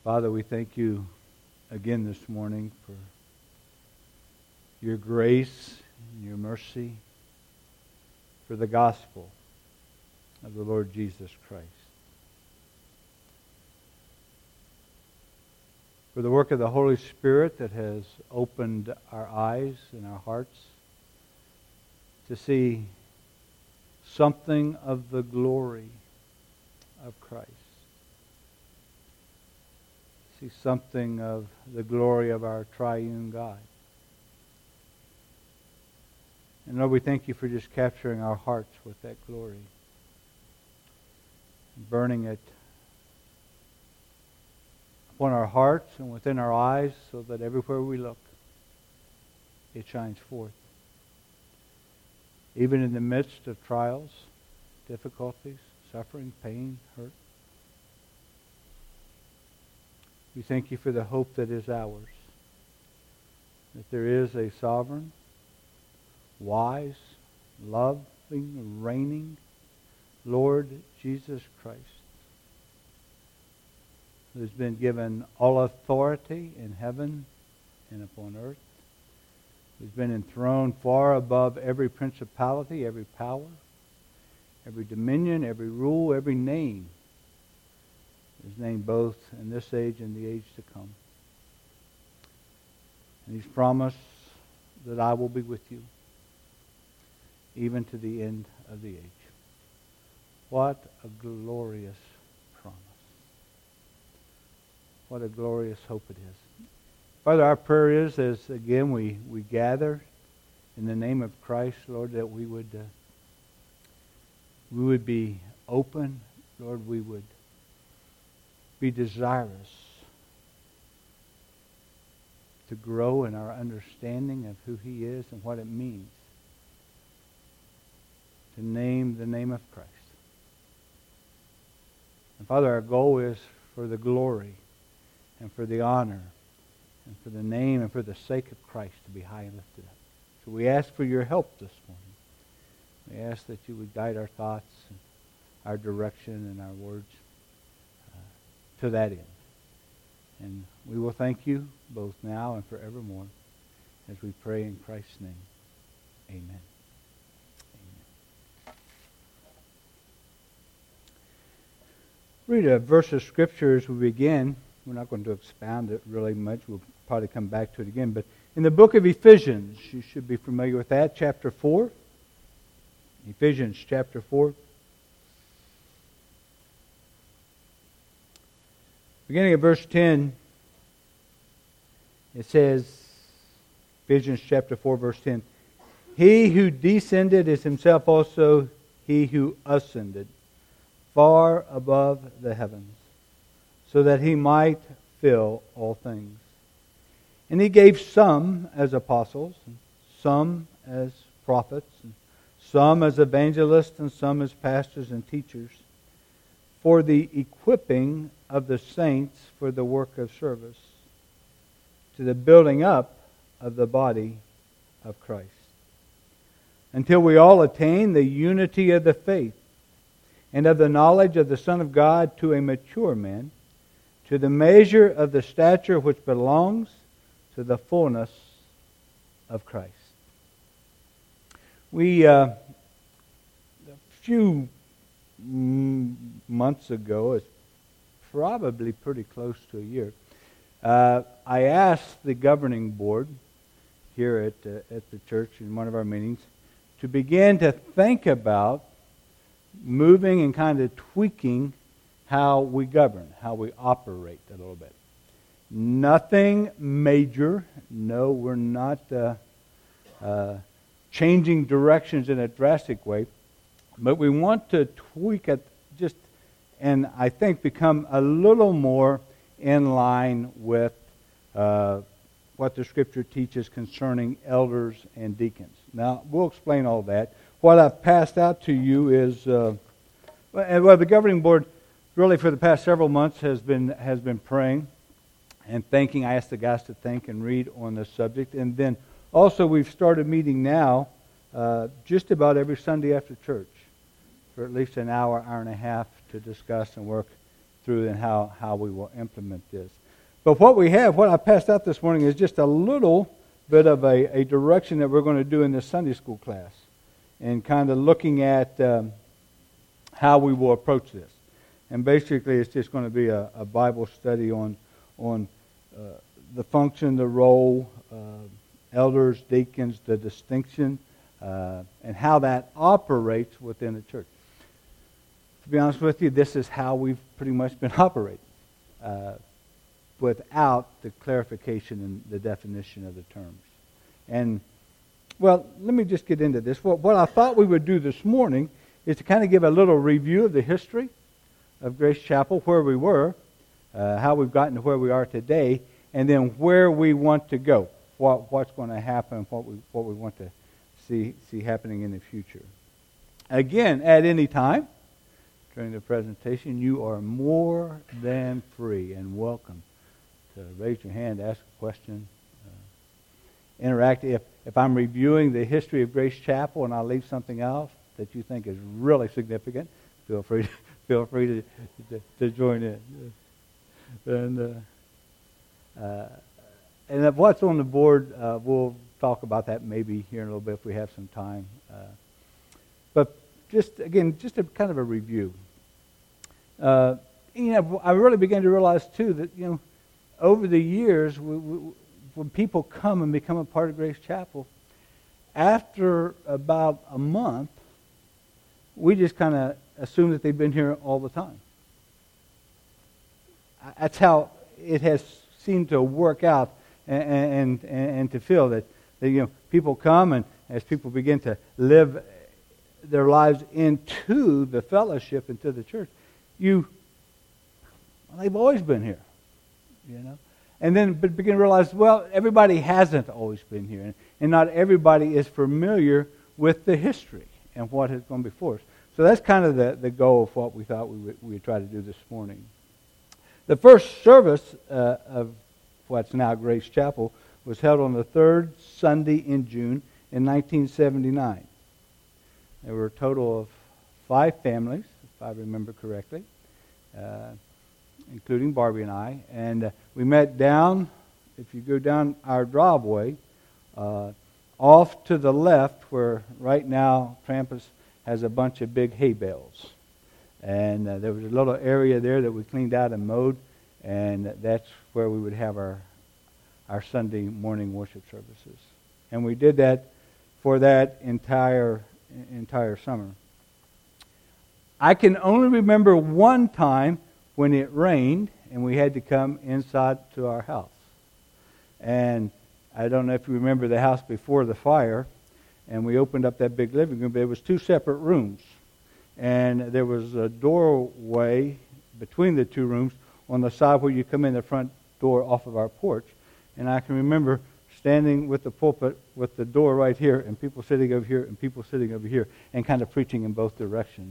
Father, we thank you again this morning for your grace and your mercy, for the gospel of the Lord Jesus Christ, for the work of the Holy Spirit that has opened our eyes and our hearts to see something of the glory of Christ. See something of the glory of our triune God. And Lord, we thank you for just capturing our hearts with that glory, burning it upon our hearts and within our eyes so that everywhere we look, it shines forth. Even in the midst of trials, difficulties, suffering, pain, hurt. We thank you for the hope that is ours. That there is a sovereign, wise, loving, reigning Lord Jesus Christ, who has been given all authority in heaven and upon earth, who's been enthroned far above every principality, every power, every dominion, every rule, every name is named both in this age and the age to come. And He's promised that I will be with you even to the end of the age. What a glorious promise. What a glorious hope it is. Father, our prayer is, as again we gather in the name of Christ, Lord, that we would be open, Lord, we would be desirous to grow in our understanding of who He is and what it means to name the name of Christ. And Father, our goal is for the glory and for the honor and for the name and for the sake of Christ to be high and lifted up. So we ask for your help this morning. We ask that you would guide our thoughts, and our direction, and our words to that end. And we will thank you both now and forevermore as we pray in Christ's name. Amen. Amen. Read a verse of Scripture as we begin. We're not going to expound it really much. We'll probably come back to it again. But in the book of Ephesians, you should be familiar with that, chapter 4. Ephesians chapter 4. Beginning of verse 10, it says, Ephesians chapter 4, verse 10, He who descended is Himself also He who ascended far above the heavens, so that He might fill all things. And He gave some as apostles, and some as prophets, and some as evangelists, and some as pastors and teachers, for the equipping of the saints for the work of service, to the building up of the body of Christ, until we all attain the unity of the faith and of the knowledge of the Son of God, to a mature man, to the measure of the stature which belongs to the fullness of Christ. We, a few months ago, it's probably pretty close to a year, I asked the governing board here at the church in one of our meetings to begin to think about moving and kind of tweaking how we govern, how we operate a little bit. Nothing major. No, we're not changing directions in a drastic way. But we want to tweak it just, and I think become a little more in line with what the Scripture teaches concerning elders and deacons. Now, we'll explain all that. What I've passed out to you is, the governing board really for the past several months has been praying and thinking. I asked the guys to think and read on this subject. And then also we've started meeting now just about every Sunday after church for at least an hour, hour and a half to discuss and work through and how we will implement this. But what I passed out this morning is just a little bit of a direction that we're going to do in this Sunday school class, and kind of looking at how we will approach this. And basically, it's just going to be a Bible study on the function, the role, elders, deacons, the distinction, and how that operates within the church. To be honest with you, this is how we've pretty much been operating, without the clarification and the definition of the terms. And, well, let me just get into this. What I thought we would do this morning is to kind of give a little review of the history of Grace Chapel, where we were, how we've gotten to where we are today, and then where we want to go, what's going to happen, what we want to see happening in the future. Again, at any time during the presentation, you are more than free and welcome to raise your hand, ask a question, interact. If I'm reviewing the history of Grace Chapel and I leave something out that you think is really significant, feel free to join in. And if what's on the board, we'll talk about that maybe here in a little bit if we have some time. But just a kind of a review. I really began to realize too that over the years, when people come and become a part of Grace Chapel, after about a month, we just kind of assume that they've been here all the time. That's how it has seemed to work out, and to feel that people come, and as people begin to live their lives into the fellowship, into the church, they've always been here, And then begin to realize, well, everybody hasn't always been here, and not everybody is familiar with the history and what has gone before us. So that's kind of the goal of what we thought we would try to do this morning. The first service of what's now Grace Chapel was held on the third Sunday in June in 1979. There were a total of 5 families, if I remember correctly, including Barbie and I. And we met down, if you go down our driveway, off to the left, where right now Krampus has a bunch of big hay bales. And there was a little area there that we cleaned out and mowed, and that's where we would have our Sunday morning worship services. And we did that for that entire summer. I can only remember one time when it rained and we had to come inside to our house. And I don't know if you remember the house before the fire, and we opened up that big living room, but it was 2 separate rooms. And there was a doorway between the 2 rooms on the side where you come in the front door off of our porch. And I can remember standing with the pulpit with the door right here, and people sitting over here and people sitting over here, and kind of preaching in both directions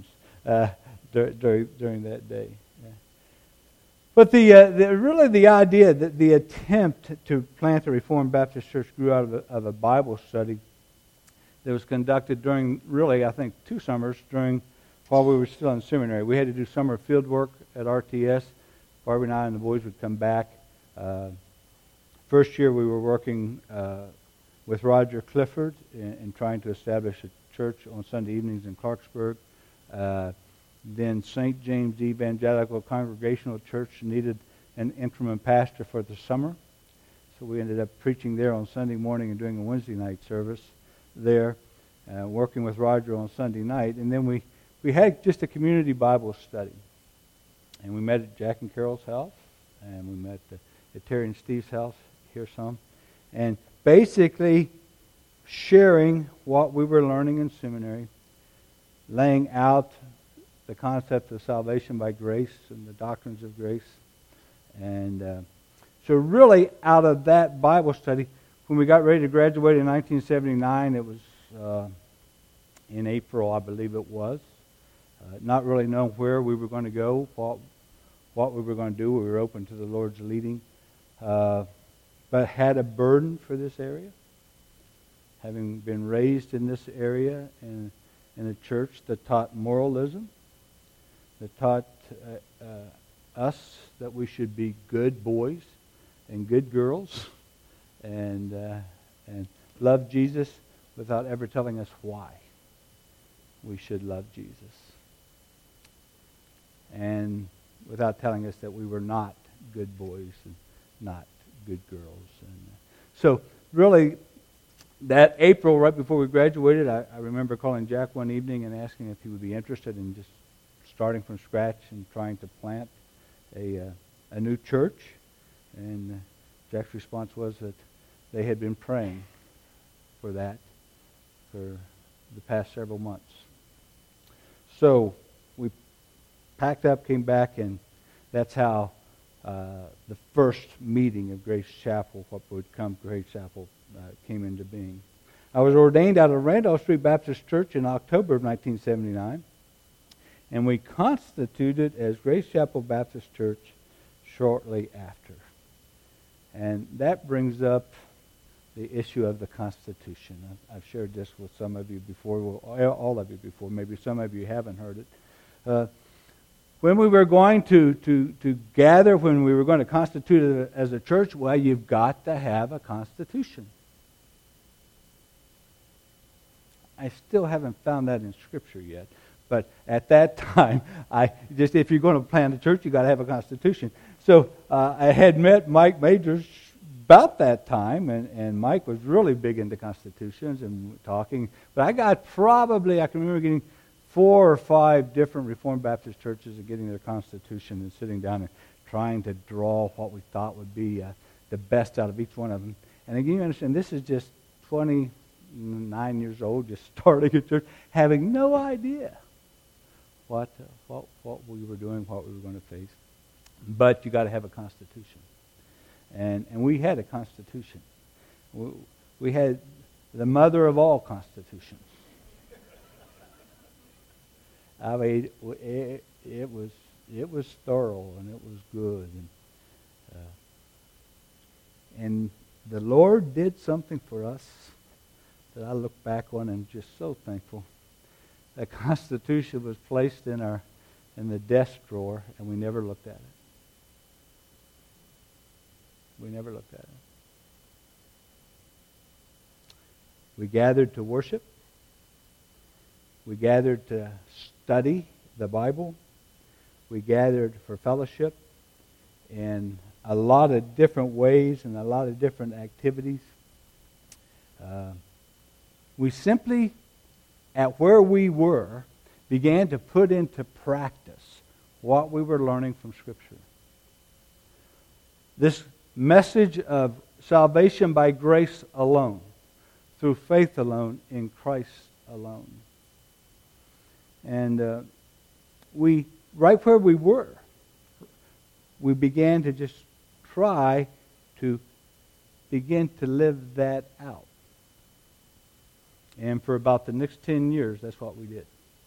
during that day. Yeah. But the idea that the attempt to plant the Reformed Baptist Church grew out of a Bible study that was conducted during, really, I think, 2 summers while we were still in seminary. We had to do summer field work at RTS. Barbie and I and the boys would come back. First year we were working with Roger Clifford in trying to establish a church on Sunday evenings in Clarksburg. Then St. James Evangelical Congregational Church needed an interim pastor for the summer. So we ended up preaching there on Sunday morning and doing a Wednesday night service there, working with Roger on Sunday night. And then we had just a community Bible study. And we met at Jack and Carol's house, and we met at Terry and Steve's house here some. And basically sharing what we were learning in seminary, laying out the concept of salvation by grace and the doctrines of grace. And so really out of that Bible study, when we got ready to graduate in 1979, it was in April, I believe it was. Not really knowing where we were going to go, what we were going to do. We were open to the Lord's leading. But had a burden for this area. Having been raised in this area in a church that taught moralism, that taught us that we should be good boys and good girls and love Jesus without ever telling us why we should love Jesus. And without telling us that we were not good boys and not good girls. And so really, that April, right before we graduated, I remember calling Jack one evening and asking if he would be interested in just starting from scratch and trying to plant a new church. And Jack's response was that they had been praying for that for the past several months. So we packed up, came back, and that's how the first meeting of Grace Chapel, what would come Grace Chapel, came into being. I was ordained out of Randolph Street Baptist Church in October of 1979, and we constituted as Grace Chapel Baptist Church shortly after. And that brings up the issue of the Constitution. I've shared this with some of you before, well, all of you before. Maybe some of you haven't heard it. When we were going to gather, when we were going to constitute it as a church, well, you've got to have a Constitution. I still haven't found that in Scripture yet. But at that time, if you're going to plant a church, you've got to have a Constitution. So I had met Mike Majors about that time, and Mike was really big into constitutions and talking. But I can remember getting 4 or 5 different Reformed Baptist churches and getting their constitution and sitting down and trying to draw what we thought would be the best out of each one of them. And again, you understand, this is just 29 years old, just starting a church, having no idea what we were doing, what we were going to face. But you got to have a constitution. And we had a constitution. We had the mother of all constitutions. I mean, it was thorough and it was good, and the Lord did something for us that I look back on and just so thankful. The Constitution was placed in the desk drawer, and we never looked at it. We never looked at it. We gathered to worship. We gathered to study the Bible. We gathered for fellowship in a lot of different ways and a lot of different activities. We simply, at where we were, began to put into practice what we were learning from Scripture. This message of salvation by grace alone, through faith alone, in Christ alone. And right where we were, we began to just try to begin to live that out. And for about the next 10 years, that's what we did.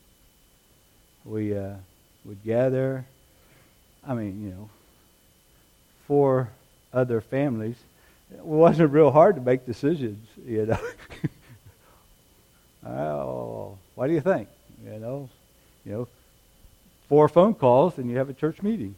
We would gather, 4 other families. It wasn't real hard to make decisions, Oh, what do you think? 4 phone calls and you have a church meeting,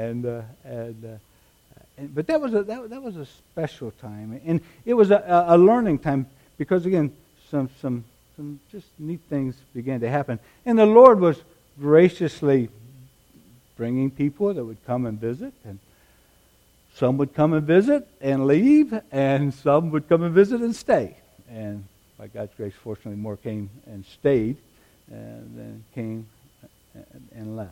but that was a special time, and it was a learning time because again, some just neat things began to happen, and the Lord was graciously bringing people that would come and visit, and some would come and visit and leave, and some would come and visit and stay. And by God's grace, fortunately, more came and stayed than came and left.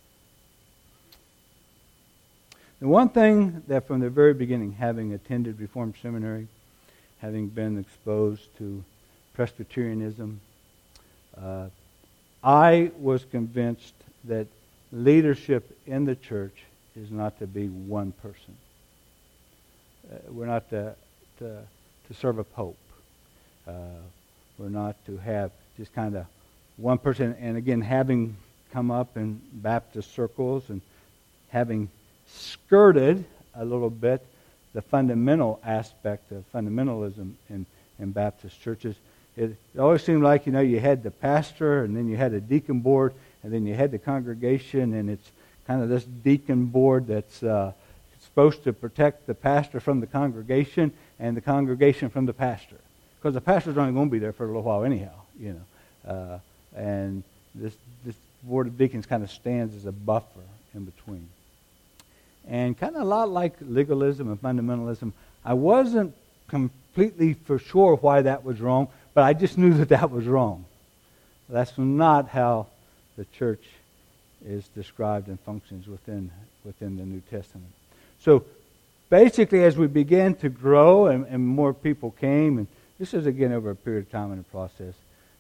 The one thing that from the very beginning, having attended Reformed Seminary, having been exposed to Presbyterianism, I was convinced that leadership in the church is not to be one person. We're not to serve a pope. We're not to have just kind of one person. And again, having come up in Baptist circles and having skirted a little bit the fundamental aspect of fundamentalism in Baptist churches, it always seemed like, you had the pastor, and then you had a deacon board, and then you had the congregation, and it's kind of this deacon board that's supposed to protect the pastor from the congregation and the congregation from the pastor. Because the pastor's only going to be there for a little while anyhow, and this board of deacons kind of stands as a buffer in between. And kind of a lot like legalism and fundamentalism, I wasn't completely for sure why that was wrong, but I just knew that was wrong. That's not how the church is described and functions within the New Testament. So basically, as we began to grow and more people came, and this is again over a period of time in the process,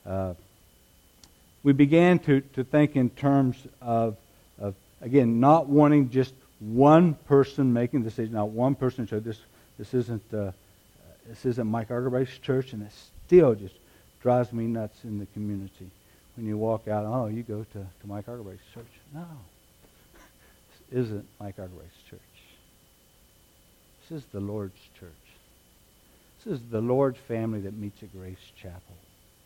we began to think in terms of again, not wanting just one person making the decision, not one person. So this isn't Mike Argerbright's church, and it still just drives me nuts in the community. When you walk out, oh, you go to Mike Argerbright's church. No, this isn't Mike Argerbright's church. This is the Lord's church. This is the Lord's family that meets at Grace Chapel.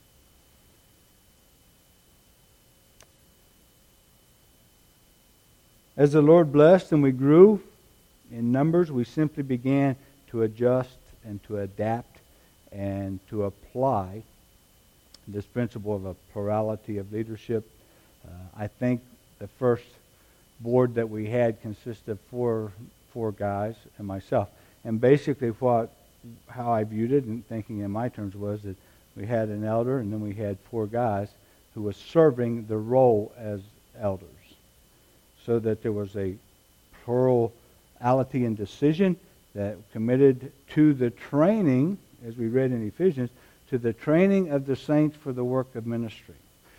As the Lord blessed and we grew in numbers, we simply began to adjust and to adapt and to apply this principle of a plurality of leadership. I think the first board that we had consisted of four guys and myself. And basically how I viewed it and thinking in my terms was that we had an elder and then we had four guys who were serving the role as elders. So that there was a plurality in decision that committed to the training, as we read in Ephesians, to the training of the saints for the work of ministry.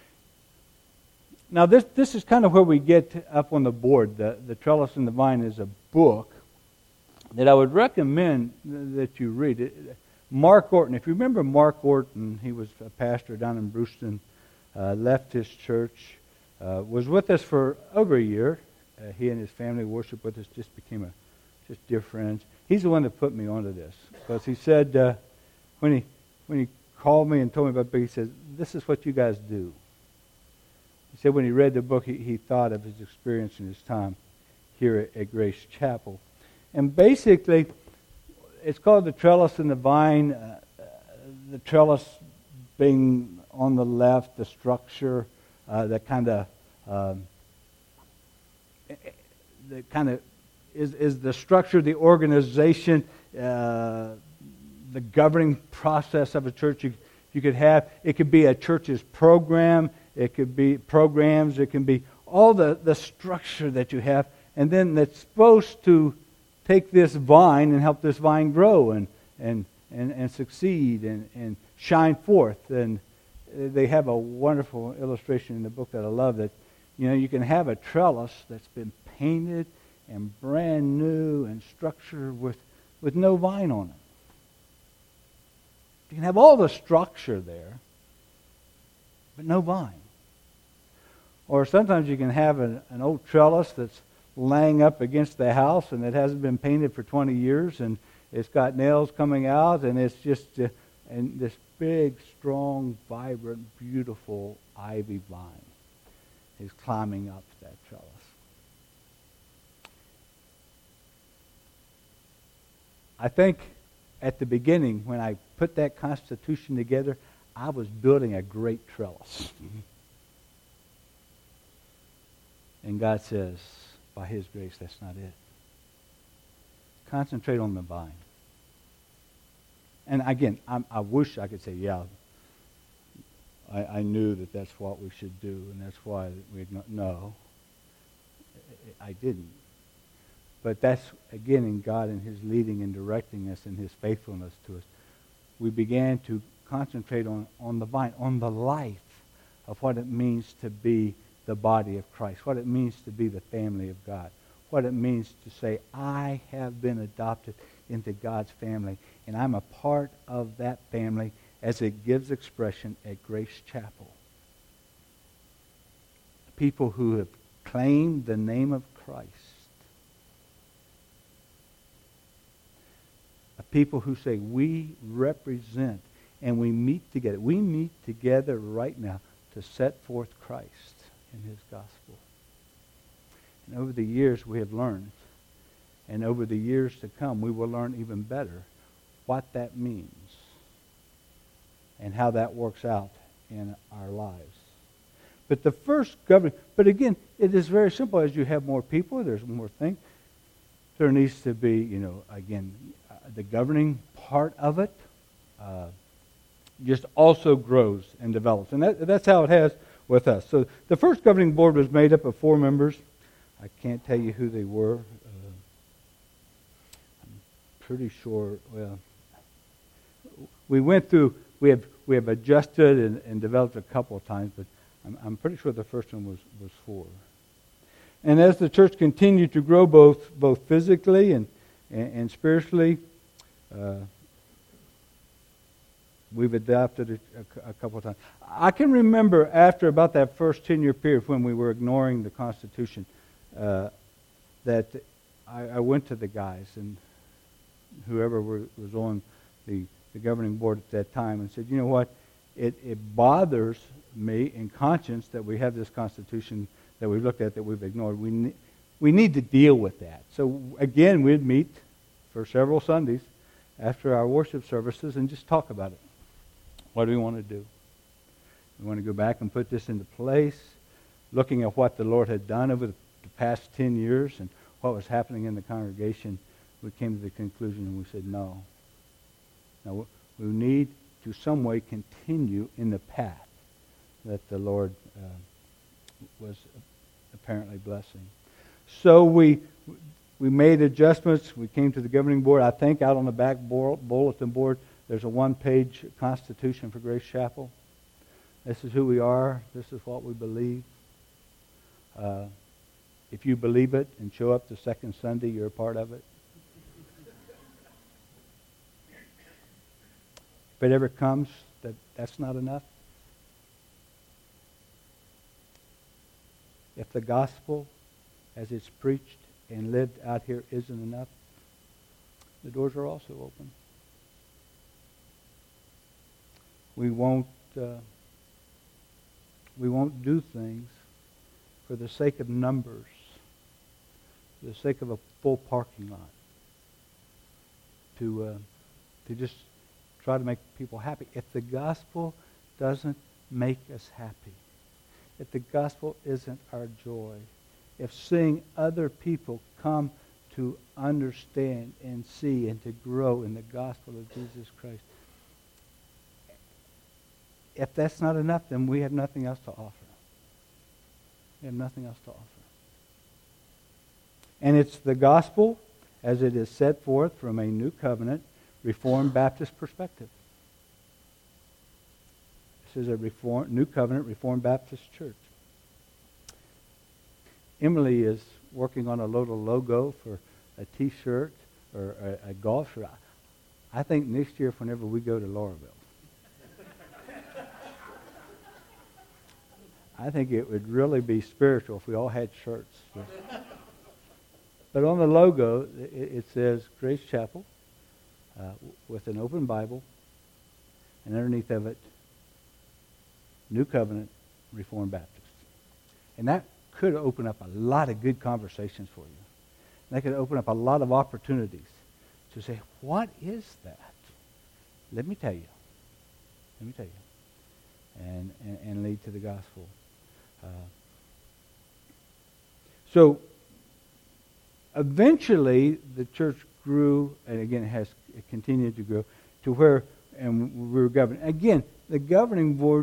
Now this is kind of where we get up on the board. The Trellis and the Vine is a book that I would recommend that you read. Mark Orton, if you remember Mark Orton, he was a pastor down in Brewston, left his church, was with us for over a year. He and his family worshiped with us, just became just dear friends. He's the one that put me onto this. Because he said, when he called me and told me about Big, he said, this is what you guys do. He said when he read the book, he thought of his experience in his time here at Grace Chapel. And basically, it's called the Trellis and the Vine. The trellis being on the left, the structure, that kind of is the structure, the organization, the governing process of a church you could have. It could be a church's program. It could be programs. It can be all the structure that you have. And then that's supposed to take this vine and help this vine grow and succeed and shine forth. And they have a wonderful illustration in the book that I love that, you can have a trellis that's been painted and brand new and structured with no vine on it. You can have all the structure there, but no vine. Or sometimes you can have an old trellis that's laying up against the house and it hasn't been painted for 20 years and it's got nails coming out and it's just and this big, strong, vibrant, beautiful ivy vine is climbing up that trellis. I think at the beginning, when I put that Constitution together, I was building a great trellis. And God says, by His grace, that's not it. Concentrate on the vine. And again, I wish I could say, yeah, I knew that's what we should do, and that's why no, I didn't. But that's, again, in God and His leading and directing us and His faithfulness to us. We began to concentrate on the vine, on the life of what it means to be the body of Christ, what it means to be the family of God, what it means to say, I have been adopted into God's family, and I'm a part of that family as it gives expression at Grace Chapel. People who have claimed the name of Christ. A people who say, we represent and we meet together. We meet together right now to set forth Christ in His gospel. And over the years we have learned, and over the years to come we will learn even better what that means and how that works out in our lives. But the first governing, but again, it is very simple. As you have more people, there's more things. There needs to be, again, the governing part of it just also grows and develops. And that's how it has with us. So the first governing board was made up of 4 members. I can't tell you who they were. I'm pretty sure, we went through, we have adjusted and developed a couple of times, but I'm pretty sure the first one was 4. And as the church continued to grow both physically and spiritually, we've adopted a couple of times. I can remember after about that first 10-year period when we were ignoring the Constitution, that I went to the guys and whoever was on the governing board at that time and said, you know what, it bothers me in conscience that we have this Constitution that we've looked at that we've ignored. We need to deal with that. So again, we'd meet for several Sundays after our worship services and just talk about it. What do we want to do? We want to go back and put this into place, looking at what the Lord had done over the past 10 years and what was happening in the congregation. We came to the conclusion and we said, no. Now, we need to some way continue in the path that the Lord was apparently blessing. So we made adjustments. We came to the governing board. I think out on the back bulletin board, there's a 1-page Constitution for Grace Chapel. This is who we are. This is what we believe. If you believe it and show up the second Sunday, you're a part of it. If it ever comes that's not enough, if the gospel as it's preached and lived out here isn't enough, the doors are also open. We won't do things for the sake of numbers, for the sake of a full parking lot, to just try to make people happy. If the gospel doesn't make us happy, if the gospel isn't our joy, if seeing other people come to understand and see and to grow in the gospel of Jesus Christ, if that's not enough, then we have nothing else to offer. We have nothing else to offer. And it's the gospel as it is set forth from a New Covenant Reformed Baptist perspective. This is a New Covenant Reformed Baptist church. Emily is working on a little logo for a T-shirt or a golf shirt. I think next year, whenever we go to Laurelville, I think it would really be spiritual if we all had shirts. But on the logo, it says Grace Chapel with an open Bible, and underneath of it, New Covenant Reformed Baptist. And that could open up a lot of good conversations for you. That could open up a lot of opportunities to say, what is that? Let me tell you. Let me tell you. And lead to the gospel. So eventually the church grew, and again it continued to grow to where, and we were governed. Again, the governing board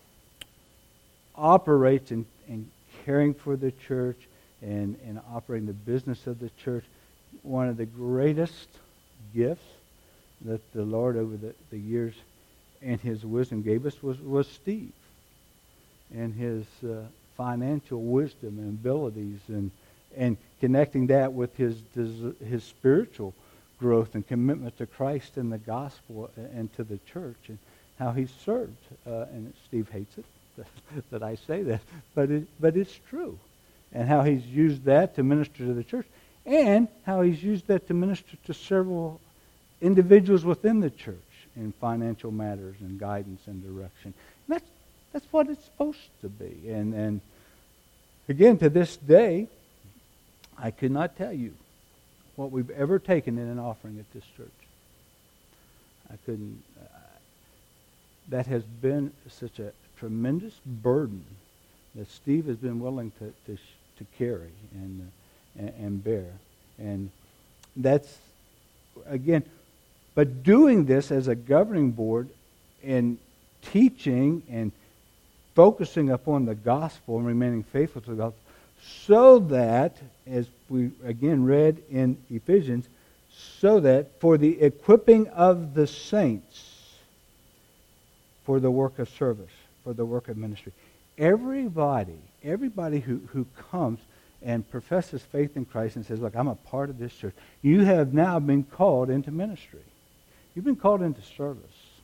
operates in caring for the church and operating the business of the church. One of the greatest gifts that the Lord over the years and His wisdom gave us was Steve and his financial wisdom and abilities and connecting that with his spiritual growth and commitment to Christ and the gospel and to the church and how he served. And Steve hates it that I say that, but it's true. And how he's used that to minister to the church, and how he's used that to minister to several individuals within the church in financial matters and guidance and direction. And that's what it's supposed to be. And again, to this day, I could not tell you what we've ever taken in an offering at this church. I couldn't. That has been such a tremendous burden that Steve has been willing to carry and bear. And that's, again, but doing this as a governing board and teaching and focusing upon the gospel and remaining faithful to the gospel, so that, as we again read in Ephesians, so that for the equipping of the saints for the work of service, for the work of ministry. Everybody who comes and professes faith in Christ and says, look, I'm a part of this church, you have now been called into ministry. You've been called into service.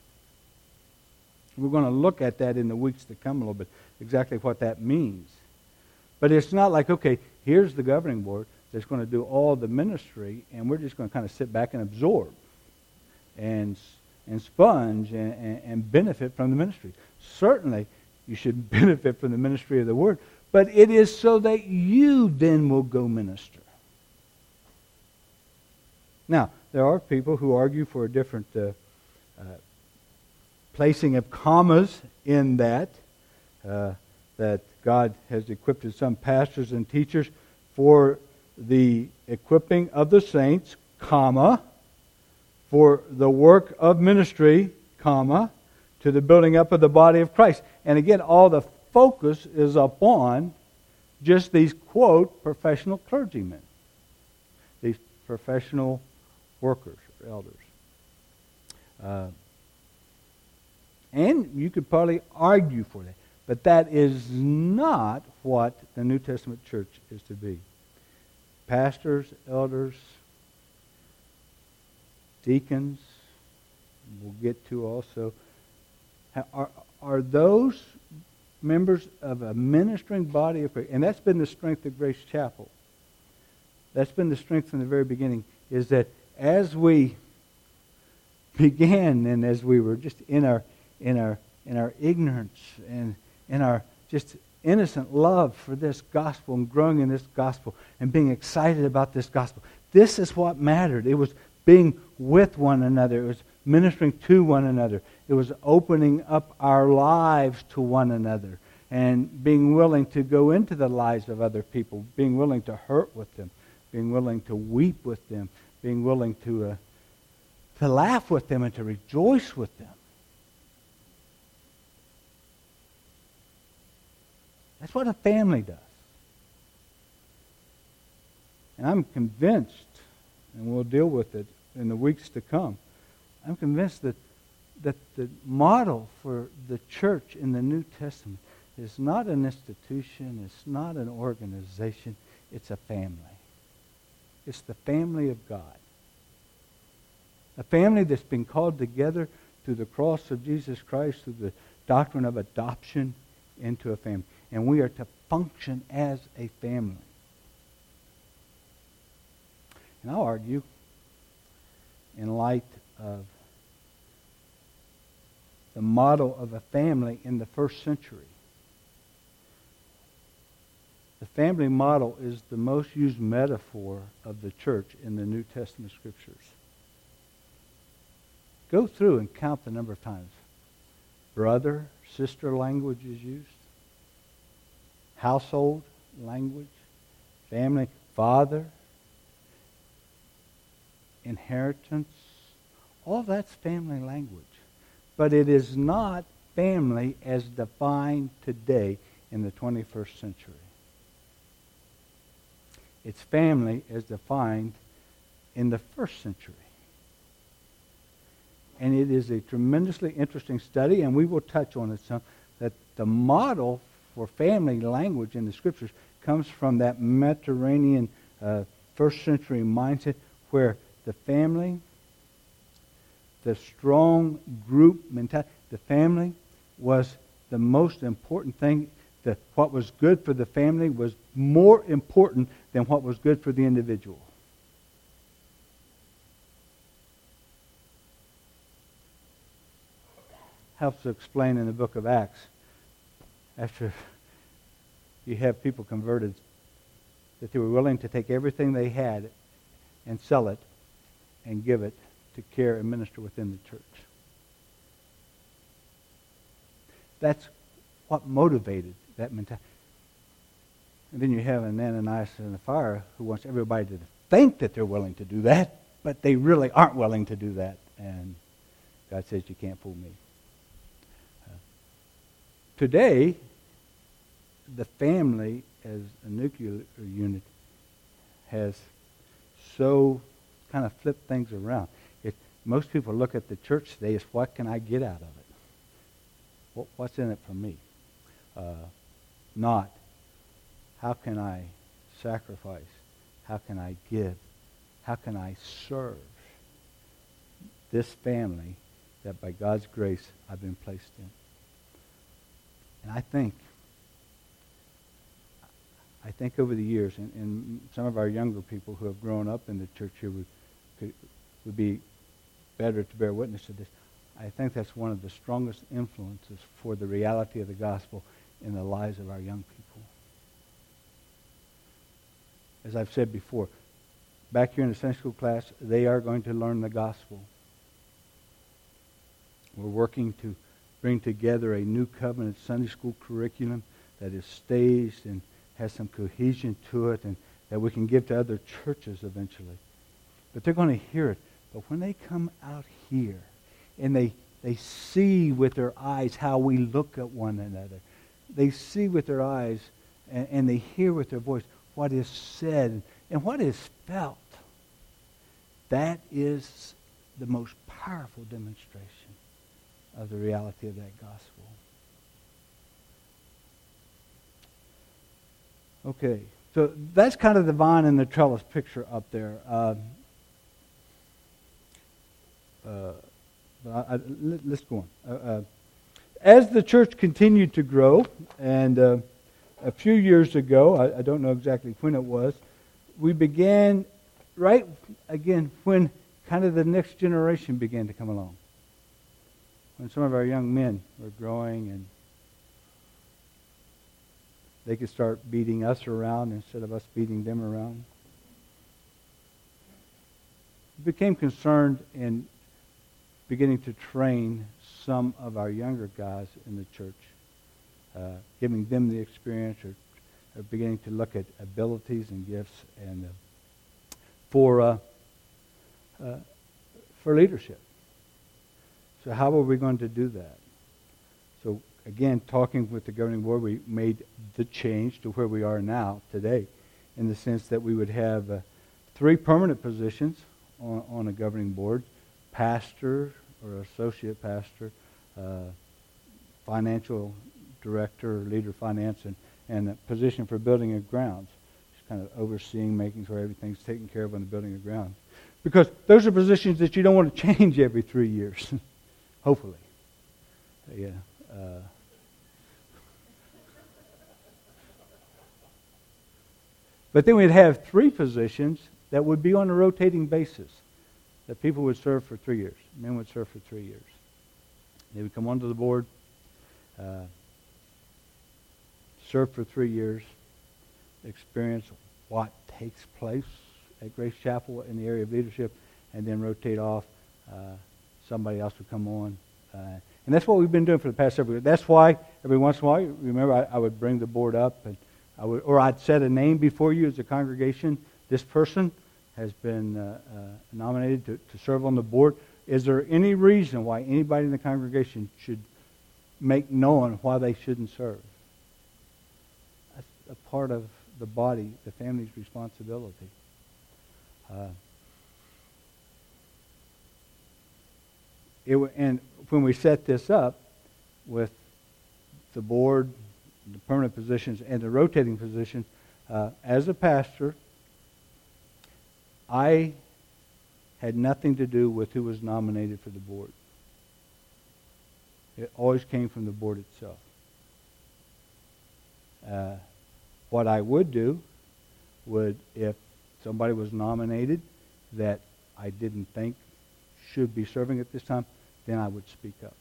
We're going to look at that in the weeks to come a little bit, exactly what that means. But it's not like, okay, here's the governing board that's going to do all the ministry, and we're just going to kind of sit back and absorb and sponge and benefit from the ministry. Certainly, you should benefit from the ministry of the Word, but it is so that you then will go minister. Now, there are people who argue for a different placing of commas in that God has equipped some pastors and teachers for the equipping of the saints, comma, for the work of ministry, comma, to the building up of the body of Christ. And again, all the focus is upon just these, quote, professional clergymen, these professional workers or elders. And you could probably argue for that. But that is not what the New Testament church is to be. Pastors, elders, deacons, we'll get to also, are those members of a ministering body of Christ. And that's been the strength of Grace Chapel. That's been the strength from the very beginning, is that as we began and as we were just in our ignorance and in our just innocent love for this gospel and growing in this gospel and being excited about this gospel, this is what mattered. It was being with one another. It was ministering to one another. It was opening up our lives to one another and being willing to go into the lives of other people, being willing to hurt with them, being willing to weep with them, being willing to laugh with them and to rejoice with them. That's what a family does. And I'm convinced, and we'll deal with it in the weeks to come, I'm convinced that the model for the church in the New Testament is not an institution, it's not an organization, it's a family. It's the family of God. A family that's been called together through the cross of Jesus Christ, through the doctrine of adoption into a family. And we are to function as a family. And I'll argue, in light of the model of a family in the first century, the family model is the most used metaphor of the church in the New Testament Scriptures. Go through and count the number of times brother, sister language is used. Household language. Family, father. Inheritance. All that's family language. But it is not family as defined today in the 21st century. It's family as defined in the first century. And it is a tremendously interesting study, and we will touch on it some, that the model for family language in the Scriptures comes from that Mediterranean first century mindset where the family, the strong group mentality, the family was the most important thing. What was good for the family was more important than what was good for the individual. Helps to explain in the book of Acts. After you have people converted that they were willing to take everything they had and sell it and give it to care and minister within the church. That's what motivated that mentality. And then you have an Ananias and Sapphira who wants everybody to think that they're willing to do that, but they really aren't willing to do that. And God says, you can't fool me. Today, the family as a nuclear unit has so kind of flipped things around. Most people look at the church today as, what can I get out of it? What's in it for me? Not, how can I sacrifice? How can I give? How can I serve this family that by God's grace I've been placed in? And I think over the years, and some of our younger people who have grown up in the church here would be better to bear witness to this. I think that's one of the strongest influences for the reality of the gospel in the lives of our young people. As I've said before, back here in the Sunday school class, they are going to learn the gospel. We're working to bring together a new covenant Sunday school curriculum that is staged and has some cohesion to it, and that we can give to other churches eventually. But they're going to hear it. But when they come out here and they see with their eyes how we look at one another, they see with their eyes and they hear with their voice what is said and what is felt, that is the most powerful demonstration of the reality of that gospel. Okay, so that's kind of the vine and the trellis picture up there. Let's go on. As the church continued to grow, and a few years ago, I don't know exactly when it was, we began, right again, when kind of the next generation began to come along. When some of our young men were growing and they could start beating us around instead of us beating them around. We became concerned in beginning to train some of our younger guys in the church, giving them the experience, or beginning to look at abilities and gifts and for leadership. So how are we going to do that? So again, talking with the governing board, we made the change to where we are now today, in the sense that we would have 3 permanent positions on a governing board: pastor or associate pastor, financial director or leader of finance, and a position for building of grounds, just kind of overseeing, making sure everything's taken care of on the building of grounds. Because those are positions that you don't want to change every 3 years, hopefully. Yeah. But then we'd have 3 positions that would be on a rotating basis, that people would serve for 3 years. Men would serve for 3 years. They would come onto the board, serve for 3 years, experience what takes place at Grace Chapel in the area of leadership, and then rotate off. Somebody else would come on. And that's what we've been doing for the past several years. That's why every once in a while, remember, I would bring the board up, and I'd set a name before you as a congregation. This person has been nominated to serve on the board. Is there any reason why anybody in the congregation should make known why they shouldn't serve? That's a part of the body, the family's responsibility. And when we set this up with the board, the permanent positions, and the rotating positions, as a pastor, I had nothing to do with who was nominated for the board. It always came from the board itself. What I would do if somebody was nominated that I didn't think should be serving at this time, then I would speak up.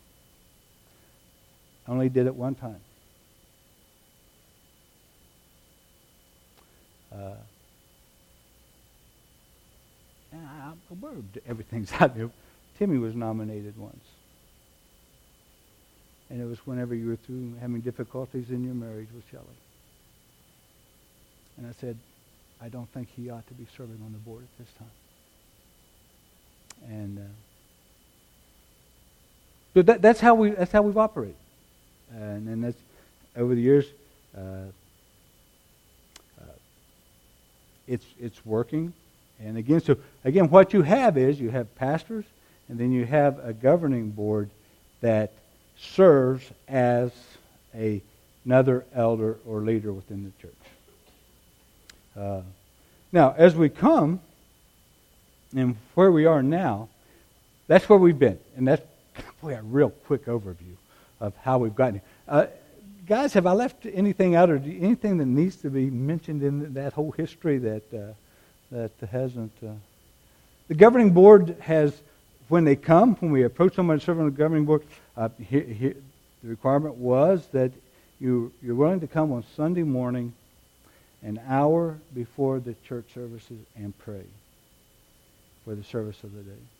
I only did it one time. And I'm aware of everything's out there. Timmy was nominated once. And it was whenever you were through having difficulties in your marriage with Shelley. And I said, I don't think he ought to be serving on the board at this time. And so that's how we've operated. And then that's over the years. It's working. And again, what you have is you have pastors, and then you have a governing board that serves as another elder or leader within the church. Now, as we come, and where we are now, that's where we've been. And that's a real quick overview of how we've gotten here. Guys, have I left anything out, or anything that needs to be mentioned in that whole history that hasn't... The governing board has, when we approach someone serving on the governing board, the requirement was that you're willing to come on Sunday morning an hour before the church services and pray for the service of the day.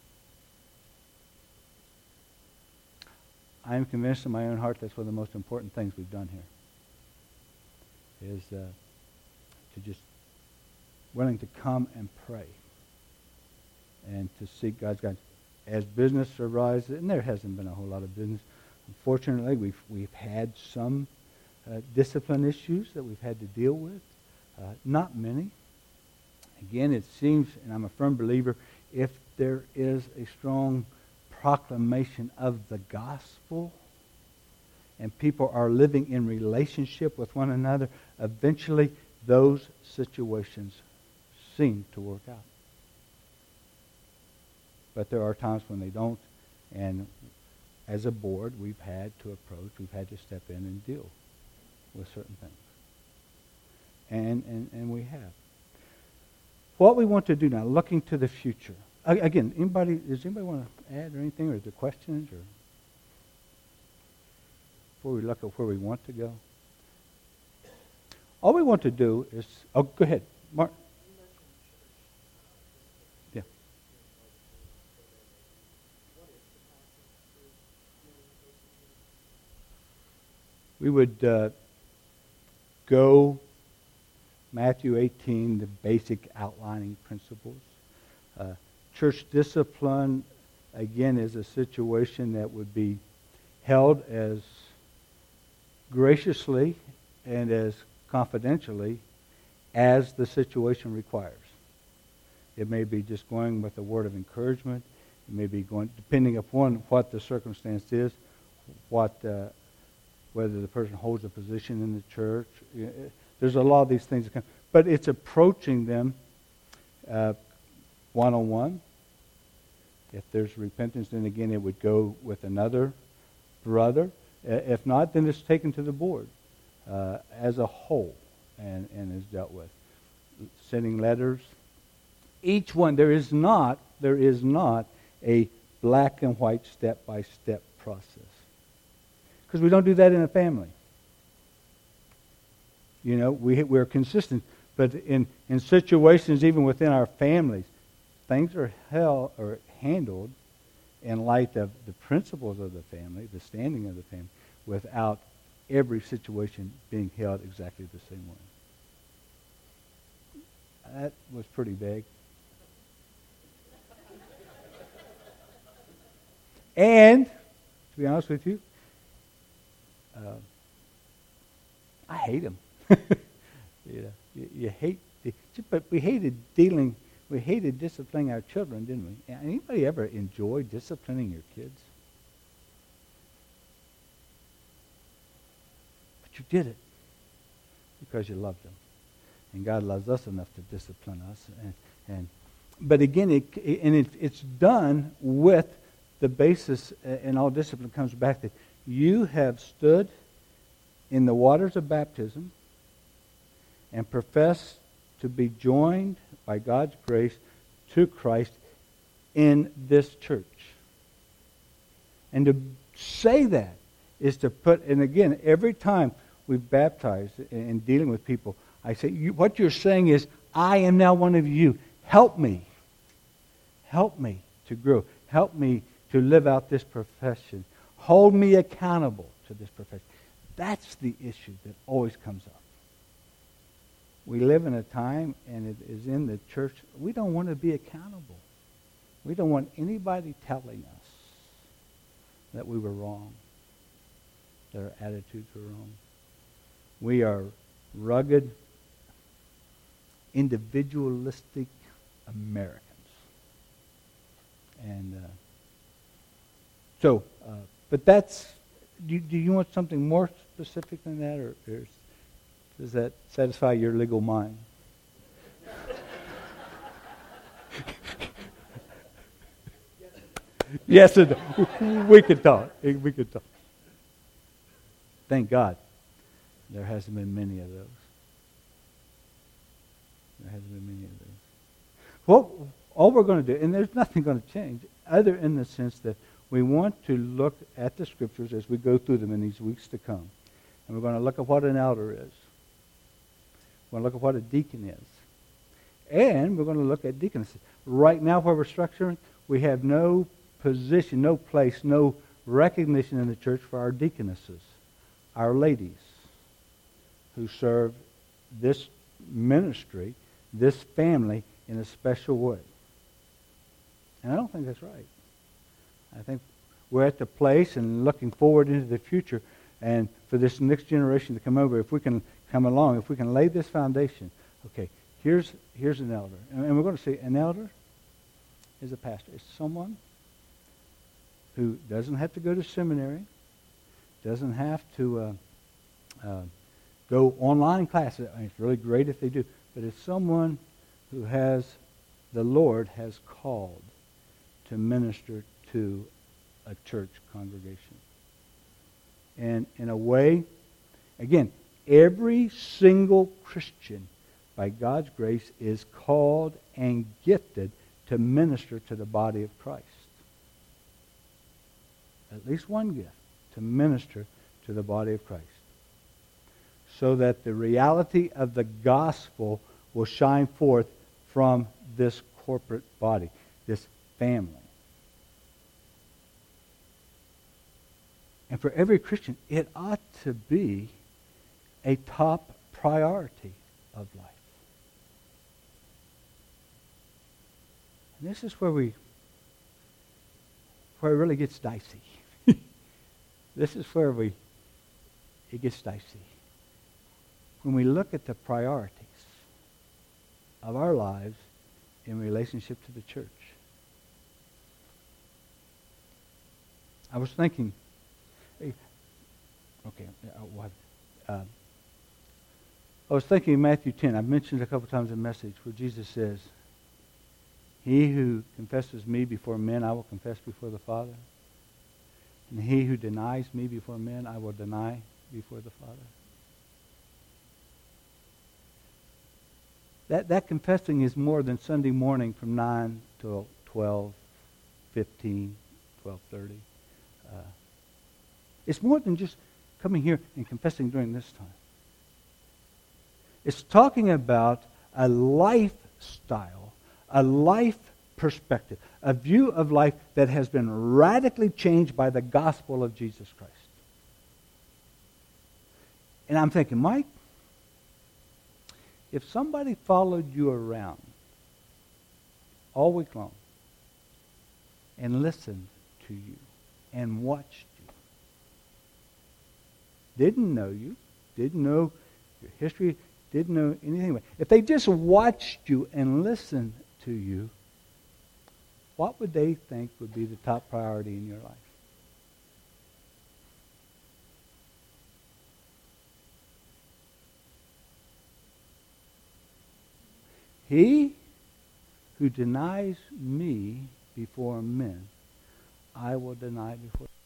I am convinced in my own heart that's one of the most important things we've done here, is to just willing to come and pray and to seek God's guidance. As business arises, and there hasn't been a whole lot of business, unfortunately, we've had some discipline issues that we've had to deal with. Not many. Again, it seems, and I'm a firm believer, if there is a strong proclamation of the gospel and people are living in relationship with one another, eventually those situations seem to work out. But there are times when they don't, and as a board, we've had to step in and deal with certain things. And we have. What we want to do now, looking to the future. Again, does anybody want to add or anything, or is there questions, or before we look at where we want to go? All we want to do is, go ahead, Mark. Yeah. We would go Matthew 18, the basic outlining principles. Church discipline, again, is a situation that would be held as graciously and as confidentially as the situation requires. It may be just going with a word of encouragement. It may be going, depending upon what the circumstance is, whether the person holds a position in the church. There's a lot of these things that come. But it's approaching them one-on-one. If there's repentance, then again it would go with another brother. If not, then it's taken to the board as a whole and is dealt with. Sending letters. Each one, there is not a black and white step-by-step process. Because we don't do that in a family. You know, we're consistent. But in situations, even within our families, things are handled in light of the principles of the family, the standing of the family, without every situation being held exactly the same way. That was pretty big. And, to be honest with you, I hate them. You hate, but we hated disciplining our children, didn't we? Anybody ever enjoy disciplining your kids? But you did it because you loved them, and God loves us enough to discipline us. But again, it's done with the basis, and all discipline comes back that you have stood in the waters of baptism and profess to be joined by God's grace to Christ in this church. And to say that is to put, and again, every time we've baptized in dealing with people, I say, what you're saying is, I am now one of you. Help me. Help me to grow. Help me to live out this profession. Hold me accountable to this profession. That's the issue that always comes up. We live in a time, and it is in the church, we don't want to be accountable. We don't want anybody telling us that we were wrong, that our attitudes were wrong. We are rugged, individualistic Americans. And but that's, do you want something more specific than that, or does that satisfy your legal mind? Yes, we could talk. We could talk. Thank God there hasn't been many of those. There hasn't been many of those. Well, all we're going to do, and there's nothing going to change, other in the sense that we want to look at the Scriptures as we go through them in these weeks to come. And we're going to look at what an elder is. We're going to look at what a deacon is. And we're going to look at deaconesses. Right now, where we're structuring, we have no position, no place, no recognition in the church for our deaconesses, our ladies who serve this ministry, this family, in a special way. And I don't think that's right. I think we're at the place and looking forward into the future, and for this next generation to come over, if we can come along, if we can lay this foundation, okay, here's an elder. And we're going to say an elder is a pastor. It's someone who doesn't have to go to seminary, doesn't have to go online classes. I mean, it's really great if they do, but it's someone who the Lord has called to minister to a church congregation. And in a way, again, every single Christian, by God's grace, is called and gifted to minister to the body of Christ. At least one gift, to minister to the body of Christ. So that the reality of the gospel will shine forth from this corporate body, this family. And for every Christian, it ought to be a top priority of life. And this is where it really gets dicey. This is where it gets dicey. When we look at the priorities of our lives in relationship to the church. I was thinking, I was thinking in Matthew 10, I've mentioned it a couple times in the message, where Jesus says, "He who confesses me before men, I will confess before the Father. And he who denies me before men, I will deny before the Father." That confessing is more than Sunday morning from 9 till 12:15, 12:30. It's more than just coming here and confessing during this time. It's talking about a lifestyle, a life perspective, a view of life that has been radically changed by the gospel of Jesus Christ. And I'm thinking, Mike, if somebody followed you around all week long and listened to you and watched you, didn't know you, didn't know your history, didn't know anything about it, if they just watched you and listened to you, what would they think would be the top priority in your life? He who denies me before men, I will deny before